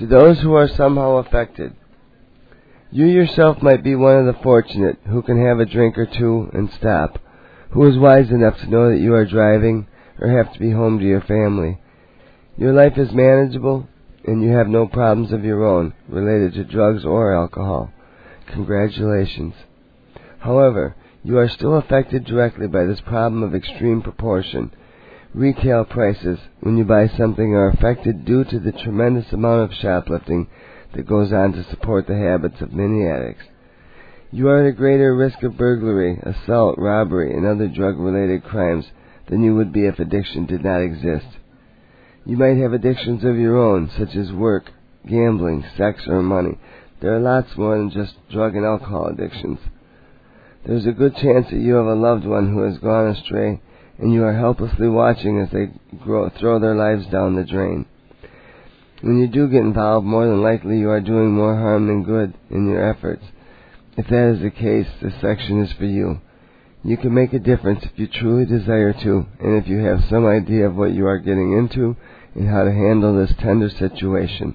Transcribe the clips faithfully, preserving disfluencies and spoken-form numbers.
To those who are somehow affected, you yourself might be one of the fortunate who can have a drink or two and stop, who is wise enough to know that you are driving or have to be home to your family. Your life is manageable, and you have no problems of your own related to drugs or alcohol. Congratulations. However, you are still affected directly by this problem of extreme proportion. Retail prices, when you buy something, are affected due to the tremendous amount of shoplifting that goes on to support the habits of many addicts. You are at a greater risk of burglary, assault, robbery, and other drug-related crimes than you would be if addiction did not exist. You might have addictions of your own, such as work, gambling, sex, or money. There are lots more than just drug and alcohol addictions. There's a good chance that you have a loved one who has gone astray, and you are helplessly watching as they grow, throw their lives down the drain. When you do get involved, more than likely you are doing more harm than good in your efforts. If that is the case, this section is for you. You can make a difference if you truly desire to, and if you have some idea of what you are getting into and how to handle this tender situation.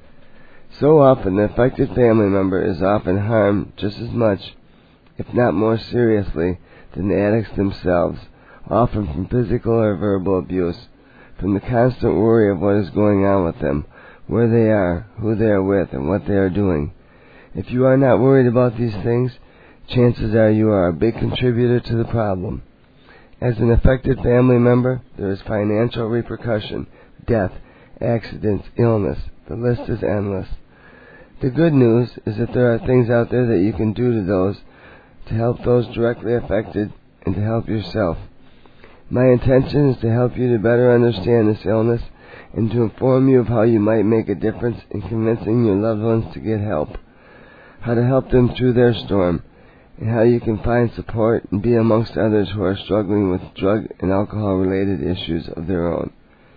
So often, the affected family member is often harmed just as much, if not more seriously, than the addicts themselves, often from physical or verbal abuse, from the constant worry of what is going on with them, where they are, who they are with, and what they are doing. If you are not worried about these things, chances are you are a big contributor to the problem. As an affected family member, there is financial repercussion, death, accidents, illness. The list is endless. The good news is that there are things out there that you can do to those, to help those directly affected, and to help yourself. My intention is to help you to better understand this illness and to inform you of how you might make a difference in convincing your loved ones to get help, how to help them through their storm, and how you can find support and be amongst others who are struggling with drug and alcohol-related issues of their own.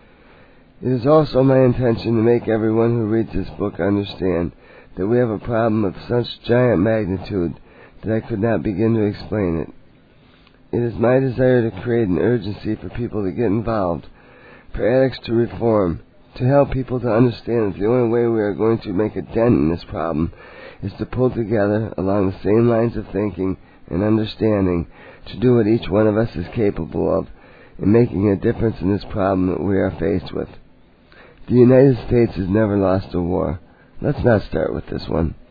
It is also my intention to make everyone who reads this book understand that we have a problem of such giant magnitude that I could not begin to explain it. It is my desire to create an urgency for people to get involved, for addicts to reform, to help people to understand that the only way we are going to make a dent in this problem is to pull together along the same lines of thinking and understanding to do what each one of us is capable of in making a difference in this problem that we are faced with. The United States has never lost a war. Let's not start with this one.